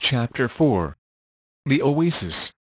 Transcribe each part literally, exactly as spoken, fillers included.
Chapter four. The Oasis.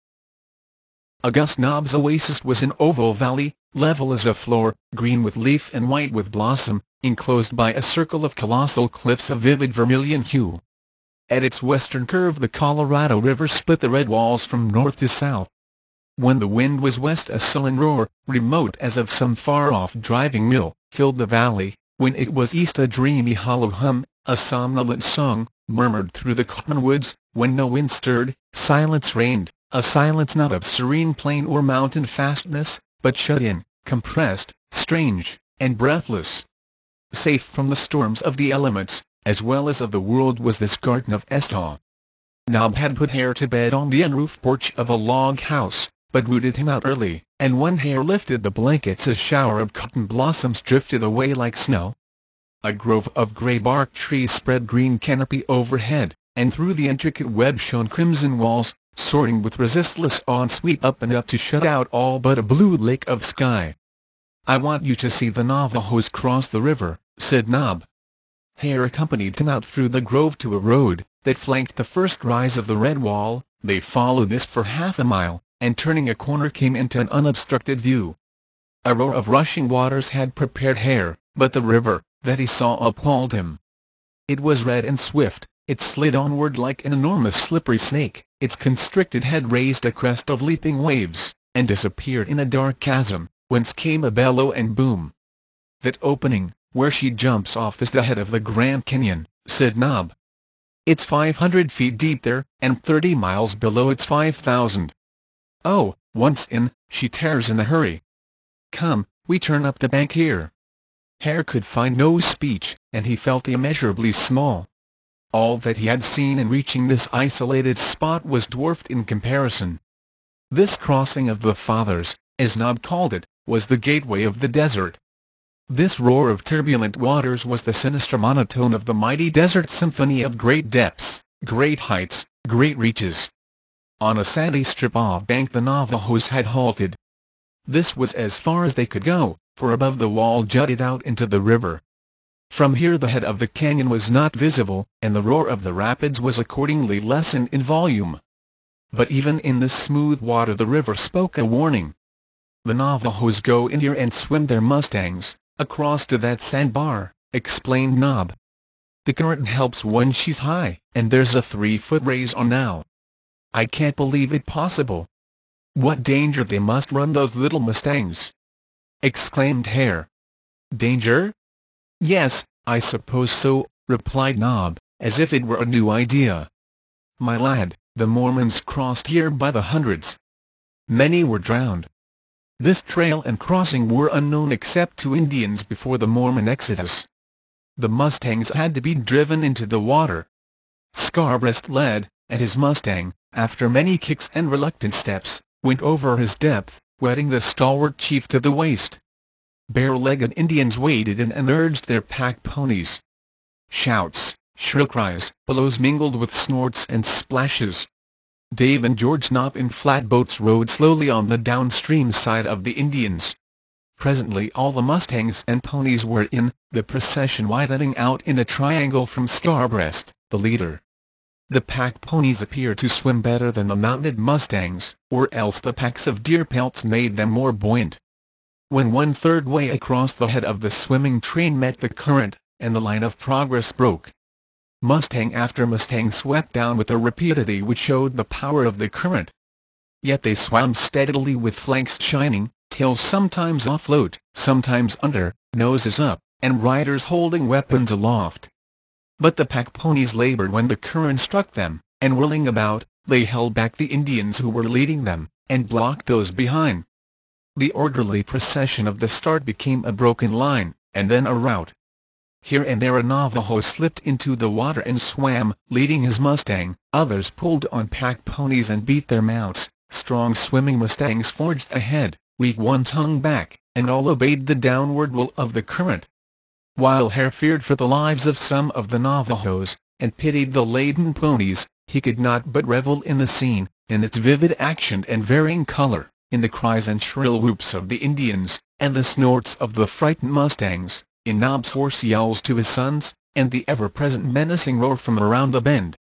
August Nob's oasis was an oval valley, level as a floor, green with leaf and white with blossom, enclosed by a circle of colossal cliffs of vivid vermilion hue. At its western curve the Colorado River split the red walls from north to south. When the wind was west a sullen roar, remote as of some far-off driving mill, filled the valley. When it was east a dreamy hollow hum, a somnolent song, murmured through the cottonwoods. When no wind stirred, silence reigned, a silence not of serene plain or mountain fastness, but shut in, compressed, strange, and breathless. Safe from the storms of the elements, as well as of the world, was this garden of Esau. Nob had put Hare to bed on the unroofed porch of a log house, but rooted him out early, and when Hare lifted the blankets a shower of cotton blossoms drifted away like snow. A grove of grey-barked trees spread green canopy overhead, and through the intricate web shone crimson walls, soaring with resistless awe and sweep up and up to shut out all but a blue lake of sky. "I want you to see the Navajos cross the river," said Nob. Hare accompanied him out through the grove to a road that flanked the first rise of the red wall. They followed this for half a mile, and turning a corner came into an unobstructed view. A roar of rushing waters had prepared Hare, but the river that he saw appalled him. It was red and swift, it slid onward like an enormous slippery snake, its constricted head raised a crest of leaping waves, and disappeared in a dark chasm, whence came a bellow and boom. "That opening, where she jumps off, is the head of the Grand Canyon," said Nob. "It's five hundred feet deep there, and thirty miles below it's five thousand. Oh, once in, she tears in a hurry. Come, we turn up the bank here." Hare could find no speech, and he felt immeasurably small. All that he had seen in reaching this isolated spot was dwarfed in comparison. This crossing of the Fathers, as Nob called it, was the gateway of the desert. This roar of turbulent waters was the sinister monotone of the mighty desert symphony of great depths, great heights, great reaches. On a sandy strip off-bank the Navajos had halted. This was as far as they could go, for above the wall jutted out into the river. From here the head of the canyon was not visible, and the roar of the rapids was accordingly lessened in volume. But even in this smooth water the river spoke a warning. "The Navajos go in here and swim their mustangs across to that sandbar," explained Nob. "The current helps when she's high, and there's a three-foot raise on now. I can't believe it possible." "What danger they must run, those little mustangs!" exclaimed Hare. "Danger? Yes, I suppose so," replied Nob, as if it were a new idea. "My lad, the Mormons crossed here by the hundreds. Many were drowned. This trail and crossing were unknown except to Indians before the Mormon exodus. The mustangs had to be driven into the water. Scarbreast led, and his mustang, after many kicks and reluctant steps, went over his depth, wetting the stalwart chief to the waist. Bare-legged Indians waded in and urged their pack ponies. Shouts, shrill cries, bellows mingled with snorts and splashes. Dave and George Nob in flatboats rowed slowly on the downstream side of the Indians. Presently all the mustangs and ponies were in, the procession widening out in a triangle from Scarbreast, the leader. The pack ponies appeared to swim better than the mounted mustangs, or else the packs of deer pelts made them more buoyant. When one-third way across the head of the swimming train met the current, and the line of progress broke. Mustang after mustang swept down with a rapidity which showed the power of the current. Yet they swam steadily with flanks shining, tails sometimes afloat, sometimes under, noses up, and riders holding weapons aloft. But the pack ponies labored when the current struck them, and whirling about, they held back the Indians who were leading them, and blocked those behind. The orderly procession of the start became a broken line, and then a rout. Here and there a Navajo slipped into the water and swam, leading his mustang, others pulled on pack ponies and beat their mounts, strong swimming mustangs forged ahead, weak ones hung back, and all obeyed the downward will of the current. While Hare feared for the lives of some of the Navajos, and pitied the laden ponies, he could not but revel in the scene, in its vivid action and varying color, in the cries and shrill whoops of the Indians, and the snorts of the frightened mustangs, in Nob's hoarse yells to his sons, and the ever-present menacing roar from around the bend.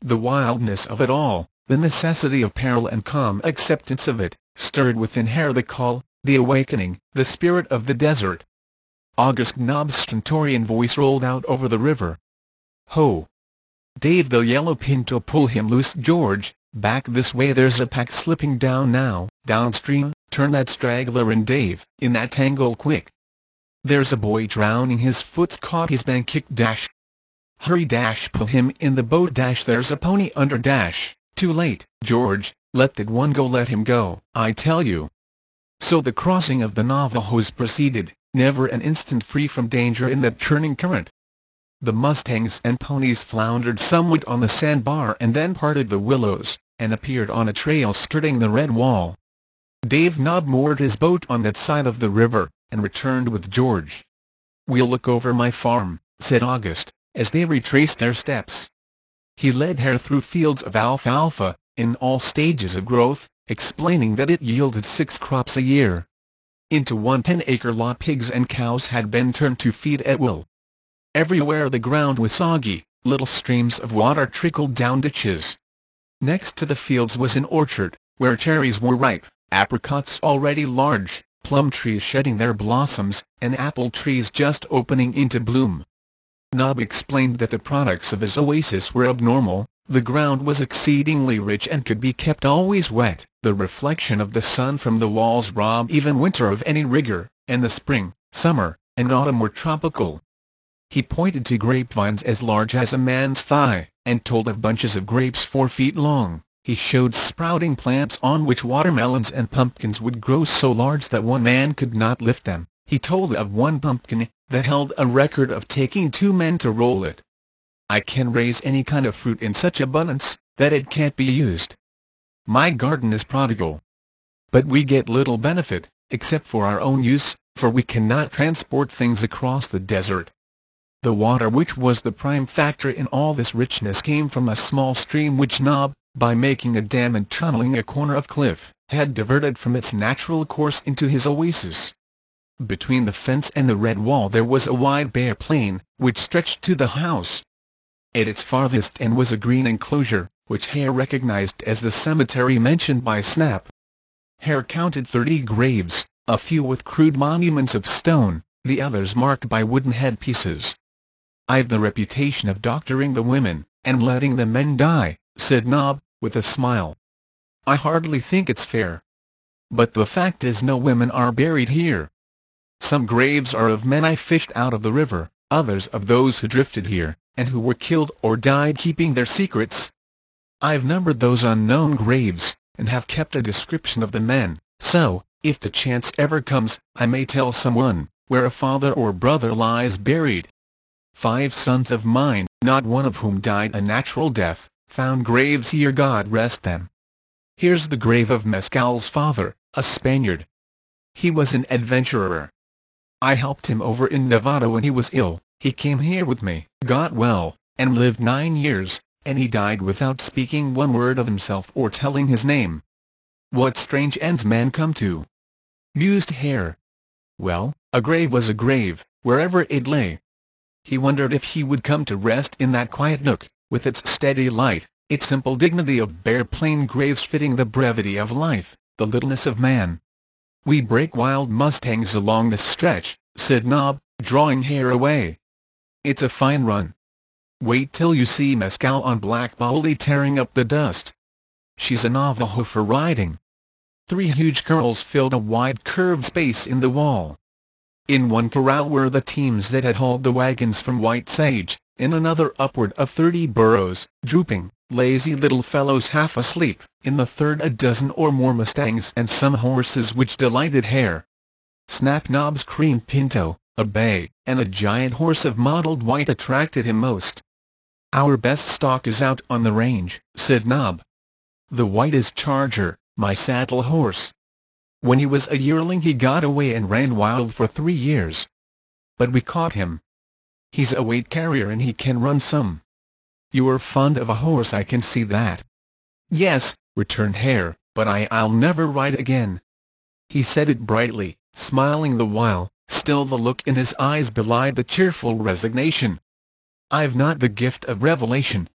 The wildness of it all, the necessity of peril and calm acceptance of it, stirred within Hare the call, the awakening, the spirit of the desert. August Nobb's stentorian voice rolled out over the river. "Ho! Dave the yellow pinto, pull him loose, George, back this way, there's a pack slipping down now, downstream, turn that straggler in, Dave, in that tangle quick. There's a boy drowning, his foot's caught, he's been kicked, dash. Hurry, dash, pull him in the boat, dash, there's a pony under, dash, too late, George, let that one go, let him go, I tell you." So the crossing of the Navajos proceeded, never an instant free from danger in that churning current. The mustangs and ponies floundered somewhat on the sandbar and then parted the willows, and appeared on a trail skirting the red wall. Dave Nobb moored his boat on that side of the river, and returned with George. "We'll look over my farm," said August, as they retraced their steps. He led Hare through fields of alfalfa, in all stages of growth, explaining that it yielded six crops a year. Into one ten-acre lot pigs and cows had been turned to feed at will. Everywhere the ground was soggy, little streams of water trickled down ditches. Next to the fields was an orchard, where cherries were ripe, apricots already large, plum trees shedding their blossoms, and apple trees just opening into bloom. Nobb explained that the products of his oasis were abnormal. The ground was exceedingly rich and could be kept always wet, the reflection of the sun from the walls robbed even winter of any rigor, and the spring, summer, and autumn were tropical. He pointed to grapevines as large as a man's thigh, and told of bunches of grapes four feet long. He showed sprouting plants on which watermelons and pumpkins would grow so large that one man could not lift them. He told of one pumpkin that held a record of taking two men to roll it. "I can raise any kind of fruit in such abundance that it can't be used. My garden is prodigal. But we get little benefit, except for our own use, for we cannot transport things across the desert." The water which was the prime factor in all this richness came from a small stream which Nobb, by making a dam and tunneling a corner of cliff, had diverted from its natural course into his oasis. Between the fence and the red wall there was a wide bare plain, which stretched to the house. At its farthest end was a green enclosure, which Hare recognized as the cemetery mentioned by Snap. Hare counted thirty graves, a few with crude monuments of stone, the others marked by wooden headpieces. "I've the reputation of doctoring the women, and letting the men die," said Nobb, with a smile. "I hardly think it's fair. But the fact is no women are buried here. Some graves are of men I fished out of the river, others of those who drifted here, and who were killed or died keeping their secrets. I've numbered those unknown graves, and have kept a description of the men, so, if the chance ever comes, I may tell someone where a father or brother lies buried. Five sons of mine, not one of whom died a natural death, found graves here, God rest them. Here's the grave of Mescal's father, a Spaniard. He was an adventurer. I helped him over in Nevada when he was ill. He came here with me, got well, and lived nine years, and he died without speaking one word of himself or telling his name. What strange ends men come to," mused Hare. Well, a grave was a grave, wherever it lay. He wondered if he would come to rest in that quiet nook, with its steady light, its simple dignity of bare plain graves fitting the brevity of life, the littleness of man. "We break wild mustangs along this stretch," said Nobb, drawing Hare away. "It's a fine run. Wait till you see Mescal on Black Baldy tearing up the dust. She's a Navajo for riding." Three huge corrals filled a wide curved space in the wall. In one corral were the teams that had hauled the wagons from White Sage, in another upward of thirty burros, drooping, lazy little fellows half asleep, in the third a dozen or more mustangs and some horses which delighted Hare. Snap Nobb's cream pinto, a bay, and a giant horse of mottled white attracted him most. "Our best stock is out on the range," said Nobb. "The white is Charger, my saddle horse. When he was a yearling he got away and ran wild for three years. But we caught him. He's a weight carrier and he can run some. You're fond of a horse, I can see that." "Yes," returned Hare, "but I, I'll never ride again." He said it brightly, smiling the while, still the look in his eyes belied the cheerful resignation. "I've not the gift of revelation,"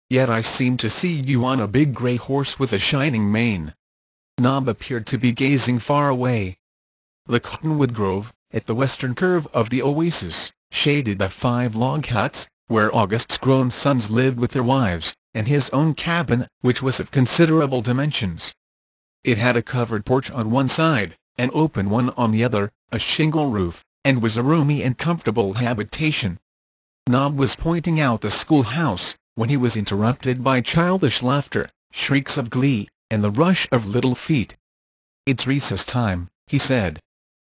Yet I seem to see you on a big grey horse with a shining mane." Nob appeared to be gazing far away. The cottonwood grove, at the western curve of the oasis, shaded the five log huts, where August's grown sons lived with their wives, and his own cabin, which was of considerable dimensions. It had a covered porch on one side, an open one on the other, a shingle roof, and was a roomy and comfortable habitation. Nob was pointing out the schoolhouse, when he was interrupted by childish laughter, shrieks of glee, and the rush of little feet. "It's recess time," he said.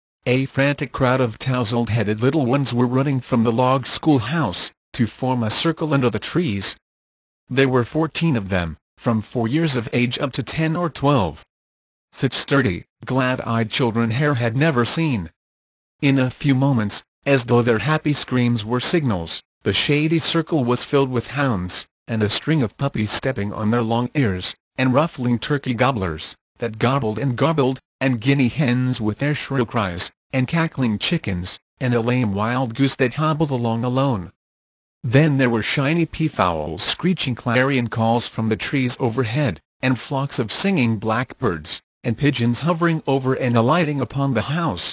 A frantic crowd of tousled-headed little ones were running from the log schoolhouse, to form a circle under the trees. There were fourteen of them, from four years of age up to ten or twelve. Such sturdy, glad-eyed children Hare had never seen. In a few moments, as though their happy screams were signals, the shady circle was filled with hounds, and a string of puppies stepping on their long ears, and ruffling turkey gobblers, that gobbled and gobbled, and guinea hens with their shrill cries, and cackling chickens, and a lame wild goose that hobbled along alone. Then there were shiny peafowls screeching clarion calls from the trees overhead, and flocks of singing blackbirds, and pigeons hovering over and alighting upon the house.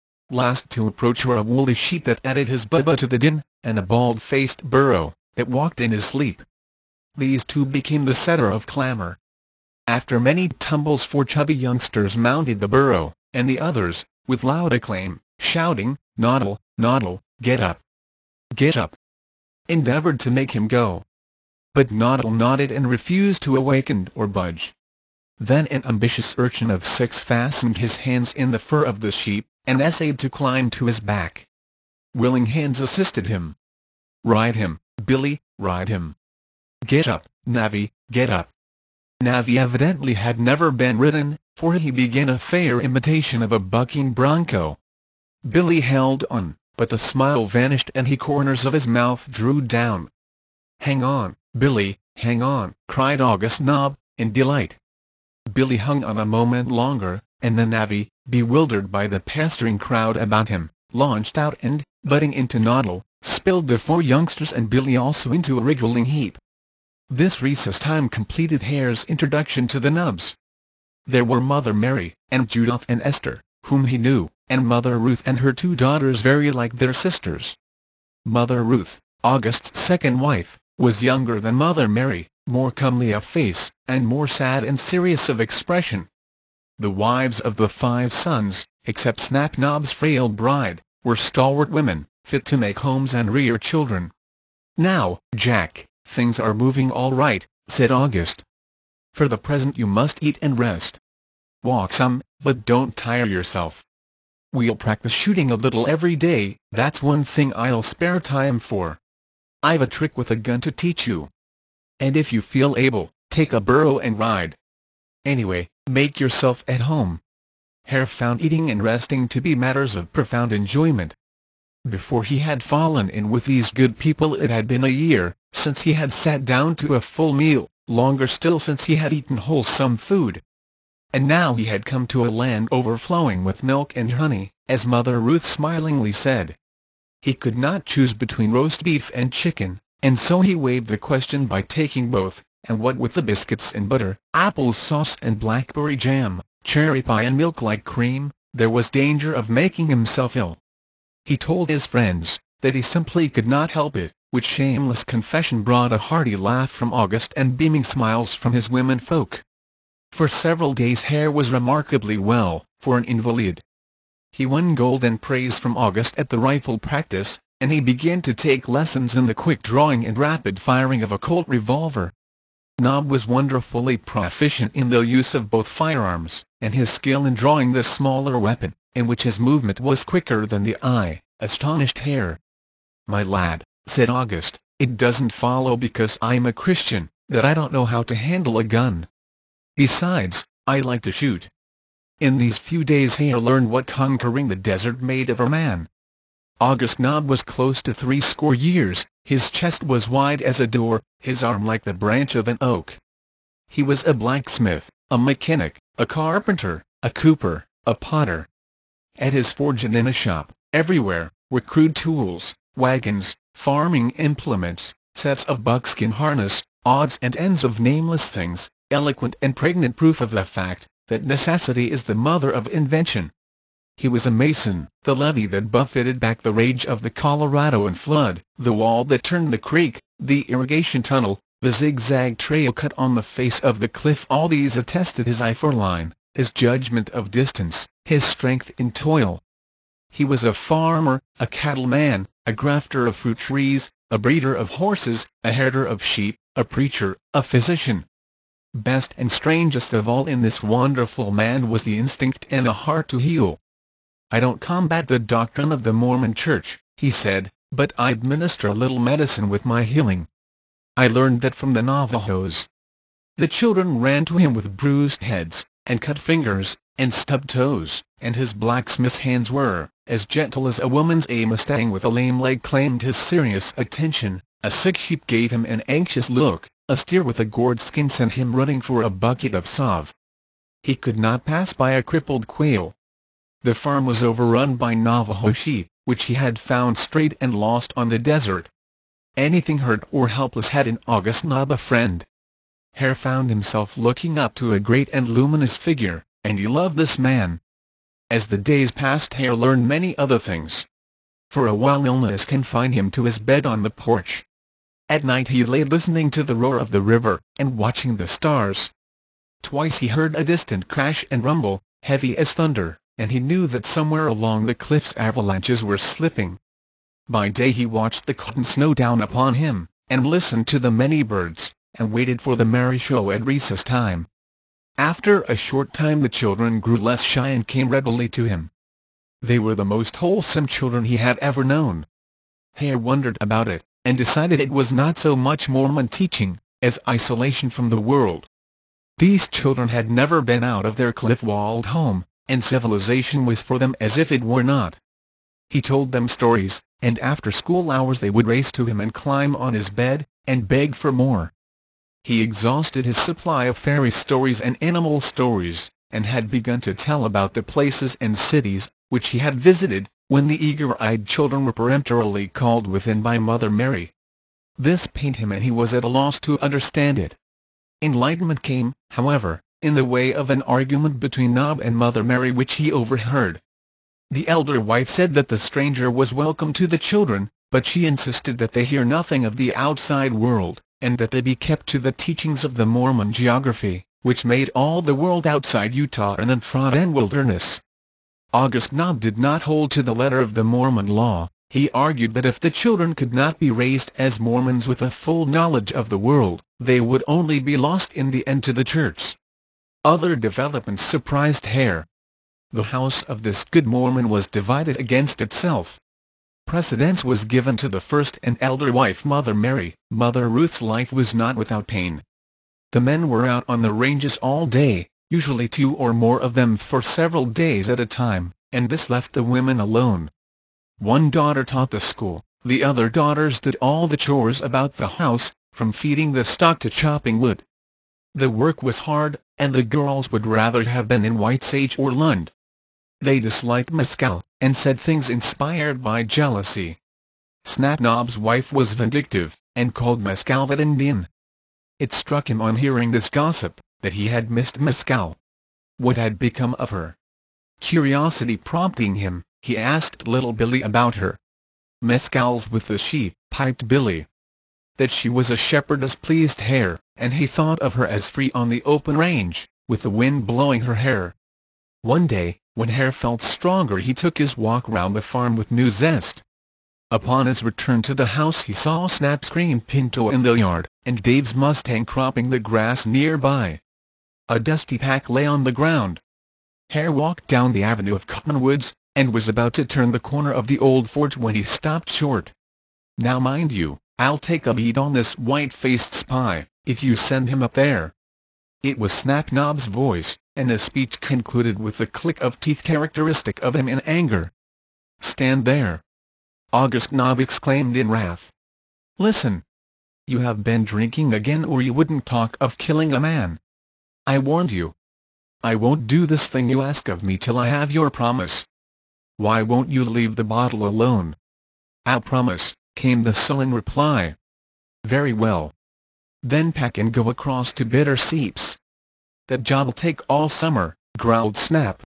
Last to approach were a woolly sheep that added his bubba to the din, and a bald-faced burro, that walked in his sleep. These two became the centre of clamour. After many tumbles four chubby youngsters mounted the burro, and the others, with loud acclaim, shouting, "Noddle, Noddle, get up! Get up!" endeavoured to make him go. But Noddle nodded and refused to awaken or budge. Then an ambitious urchin of six fastened his hands in the fur of the sheep, and essayed to climb to his back. Willing hands assisted him. "Ride him, Billy, ride him! Get up, Navvy, get up!" Navvy evidently had never been ridden, for he began a fair imitation of a bucking bronco. Billy held on, but the smile vanished and the corners of his mouth drew down. "Hang on, Billy, hang on!" cried August Nob, in delight. Billy hung on a moment longer, and then Navvy, bewildered by the pestering crowd about him, launched out and, butting into Noddle, spilled the four youngsters and Billy also into a wriggling heap. This recess time completed Hare's introduction to the Nubs. There were Mother Mary, and Judith and Esther, whom he knew, and Mother Ruth and her two daughters very like their sisters. Mother Ruth, August's second wife, was younger than Mother Mary, more comely of face, and more sad and serious of expression. The wives of the five sons, except Snap Nob's frail bride, were stalwart women, fit to make homes and rear children. "Now, Jack, things are moving all right," said August. "For the present you must eat and rest. Walk some, but don't tire yourself. We'll practice shooting a little every day, that's one thing I'll spare time for. I've a trick with a gun to teach you. And if you feel able, take a burro and ride. Anyway, make yourself at home." Hare found eating and resting to be matters of profound enjoyment. Before he had fallen in with these good people it had been a year since he had sat down to a full meal, longer still since he had eaten wholesome food. And now he had come to a land overflowing with milk and honey, as Mother Ruth smilingly said. He could not choose between roast beef and chicken, and so he waived the question by taking both, and what with the biscuits and butter, apple sauce and blackberry jam, cherry pie and milk like cream, there was danger of making himself ill. He told his friends that he simply could not help it, which shameless confession brought a hearty laugh from August and beaming smiles from his womenfolk. For several days Hare was remarkably well, for an invalid. He won gold and praise from August at the rifle practice, and he began to take lessons in the quick drawing and rapid firing of a Colt revolver. Nob was wonderfully proficient in the use of both firearms, and his skill in drawing the smaller weapon, in which his movement was quicker than the eye, astonished Hare. "My lad," said August, "it doesn't follow because I'm a Christian, that I don't know how to handle a gun. Besides, I like to shoot." In these few days Hare learned what conquering the desert made of a man. August Nob was close to threescore years, his chest was wide as a door, his arm like the branch of an oak. He was a blacksmith, a mechanic, a carpenter, a cooper, a potter. At his forge and in a shop, everywhere, were crude tools, wagons, farming implements, sets of buckskin harness, odds and ends of nameless things, eloquent and pregnant proof of the fact that necessity is the mother of invention. He was a mason, the levee that buffeted back the rage of the Colorado and flood, the wall that turned the creek, the irrigation tunnel, the zigzag trail cut on the face of the cliff. All these attested his eye for line, his judgment of distance, his strength in toil. He was a farmer, a cattleman, a grafter of fruit trees, a breeder of horses, a herder of sheep, a preacher, a physician. Best and strangest of all in this wonderful man was the instinct and the heart to heal. "I don't combat the doctrine of the Mormon Church," he said, "but I administer a little medicine with my healing. I learned that from the Navajos." The children ran to him with bruised heads, and cut fingers, and stubbed toes, and his blacksmith's hands were as gentle as a woman's. A mustang with a lame leg claimed his serious attention, a sick sheep gave him an anxious look, a steer with a gored skin sent him running for a bucket of salve. He could not pass by a crippled quail. The farm was overrun by Navajo sheep, which he had found strayed and lost on the desert. Anything hurt or helpless had in August Naab a friend. Hare found himself looking up to a great and luminous figure, and he loved this man. As the days passed, Hare learned many other things. For a while illness confined him to his bed on the porch. At night he lay listening to the roar of the river, and watching the stars. Twice he heard a distant crash and rumble, heavy as thunder, and he knew that somewhere along the cliffs avalanches were slipping. By day he watched the cotton snow down upon him, and listened to the many birds, and waited for the merry show at recess time. After a short time the children grew less shy and came readily to him. They were the most wholesome children he had ever known. Hare wondered about it, and decided it was not so much Mormon teaching, as isolation from the world. These children had never been out of their cliff-walled home, and civilization was for them as if it were not. He told them stories, and after school hours they would race to him and climb on his bed, and beg for more. He exhausted his supply of fairy stories and animal stories, and had begun to tell about the places and cities which he had visited, when the eager-eyed children were peremptorily called within by Mother Mary. This pained him, and he was at a loss to understand it. Enlightenment came, however, in the way of an argument between Naab and Mother Mary which he overheard. The elder wife said that the stranger was welcome to the children, but she insisted that they hear nothing of the outside world, and that they be kept to the teachings of the Mormon geography, which made all the world outside Utah an untrodden wilderness. August Naab did not hold to the letter of the Mormon law. He argued that if the children could not be raised as Mormons with a full knowledge of the world, they would only be lost in the end to the church. Other developments surprised Hare. The house of this good Mormon was divided against itself. Precedence was given to the first and elder wife, Mother Mary. Mother Ruth's life was not without pain. The men were out on the ranges all day, usually two or more of them for several days at a time, and this left the women alone. One daughter taught the school, the other daughters did all the chores about the house, from feeding the stock to chopping wood. The work was hard, and the girls would rather have been in White Sage or Lund. They disliked mescal, and said things inspired by jealousy. Snap Naab's wife was vindictive, and called mescal that Indian. It struck him on hearing this gossip, that he had missed mescal. What had become of her? Curiosity prompting him, he asked little Billy about her. "Mescal's with the sheep," piped Billy. That she was a shepherdess pleased Hare, and he thought of her as free on the open range, with the wind blowing her hair. One day, when Hare felt stronger, he took his walk round the farm with new zest. Upon his return to the house he saw Snap's cream pinto in the yard, and Dave's mustang cropping the grass nearby. A dusty pack lay on the ground. Hare walked down the avenue of cottonwoods, and was about to turn the corner of the old forge when he stopped short. "Now mind you, I'll take a bead on this white-faced spy, if you send him up there." It was Snap Naab's voice, and his speech concluded with the click of teeth characteristic of him in anger. "Stand there!" August Naab exclaimed in wrath. "Listen! You have been drinking again, or you wouldn't talk of killing a man. I warned you. I won't do this thing you ask of me till I have your promise." "Why won't you leave the bottle alone?" "I'll promise," came the sullen reply. "Very well. then pack and go across to Bitter Seeps. That job'll take all summer, growled Snap.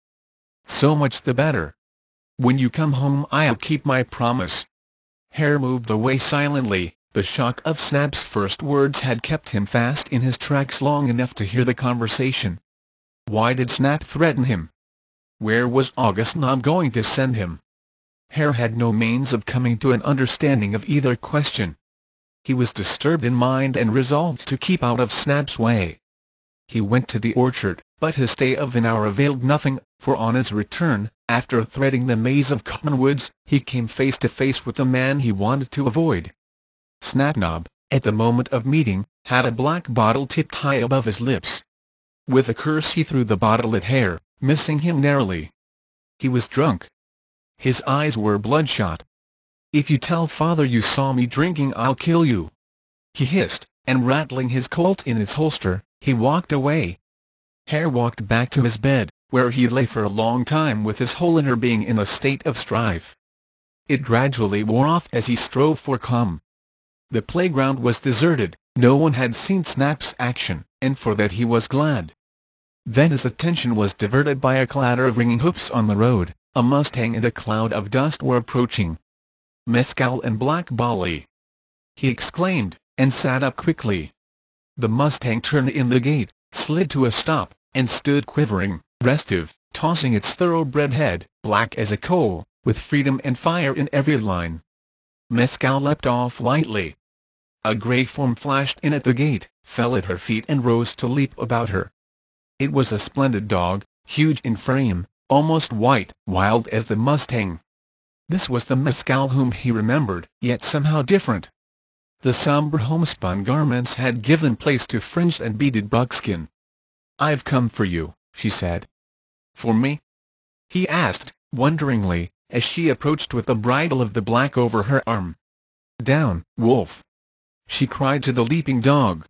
So much the better. When you come home I'll keep my promise. Hare moved away silently. The shock of Snap's first words had kept him fast in his tracks long enough to hear the conversation. Why did Snap threaten him? Where was August Nob going to send him? Hare had no means of coming to an understanding of either question. He was disturbed in mind and resolved to keep out of Snap's way. He went to the orchard, but his stay of an hour availed nothing, for on his return, after threading the maze of cottonwoods, he came face to face with the man he wanted to avoid. Snapnob, at the moment of meeting, had a black bottle tipped high above his lips. With a curse he threw the bottle at Hare, missing him narrowly. He was drunk. His eyes were bloodshot. "If you tell father you saw me drinking I'll kill you," he hissed, and rattling his Colt in its holster, he walked away. Hare walked back to his bed, where he lay for a long time with his whole inner being in a state of strife. It gradually wore off as he strove for calm. The playground was deserted, no one had seen Snap's action, and for that he was glad. Then his attention was diverted by a clatter of ringing hoofs on the road. A Mustang and a cloud of dust were approaching. "Mescal and Black Bolly!" he exclaimed, and sat up quickly. The Mustang turned in the gate, slid to a stop, and stood quivering, restive, tossing its thoroughbred head, black as a coal, with freedom and fire in every line. Mescal leapt off lightly. A grey form flashed in at the gate, fell at her feet and rose to leap about her. It was a splendid dog, huge in frame, almost white, wild as the Mustang. This was the Mescal whom he remembered, yet somehow different. The sombre homespun garments had given place to fringed and beaded buckskin. "I've come for you," she said. "For me?" he asked, wonderingly, as she approached with the bridle of the black over her arm. "Down, Wolf!" she cried to the leaping dog.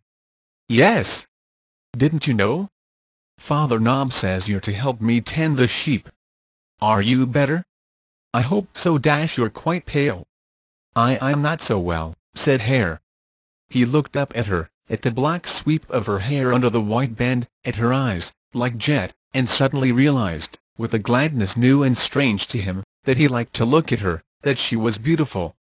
"Yes. Didn't you know? Father Nob says you're to help me tend the sheep. Are you better?" "I hope so. Dash you're quite pale." I I'm not so well," said Hare. He looked up at her, at the black sweep of her hair under the white band, at her eyes, like jet, and suddenly realized, with a gladness new and strange to him, that he liked to look at her, that she was beautiful,